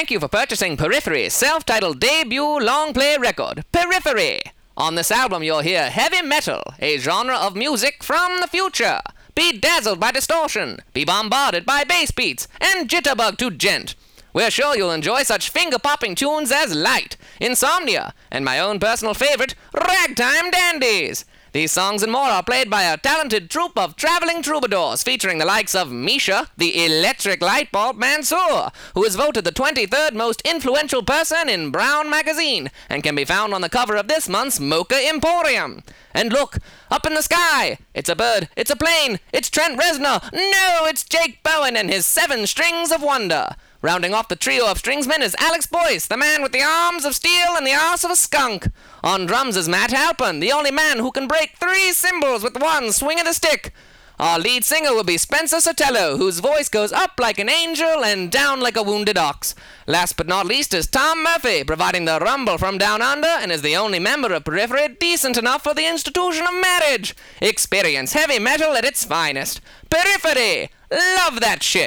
thank you for purchasing Periphery's self-titled debut long-play record, Periphery. On this album you'll hear heavy metal, a genre of music from the future. Be dazzled by distortion, be bombarded by bass beats, and jitterbug to gent. We're sure you'll enjoy such finger-popping tunes as Light, Insomnia, and my own personal favorite, Ragtime Dandies. These songs and more are played by a talented troupe of traveling troubadours featuring the likes of Misha, the electric light bulb Mansoor, who is voted the 23rd most influential person in Brown Magazine and can be found on the cover of this month's Mocha Emporium. And look, up in the sky! It's a bird, it's a plane, it's Trent Reznor, no, it's Jake Bowen and his 7 strings of wonder. Rounding off the trio of stringsmen is Alex Boyce, the man with the arms of steel and the arse of a skunk. On drums is Matt Halpin, the only man who can break 3 cymbals with one swing of the stick. Our lead singer will be Spencer Sotelo, whose voice goes up like an angel and down like a wounded ox. Last but not least is Tom Murphy, providing the rumble from down under and is the only member of Periphery decent enough for the institution of marriage. Experience heavy metal at its finest. Periphery! Love that shit!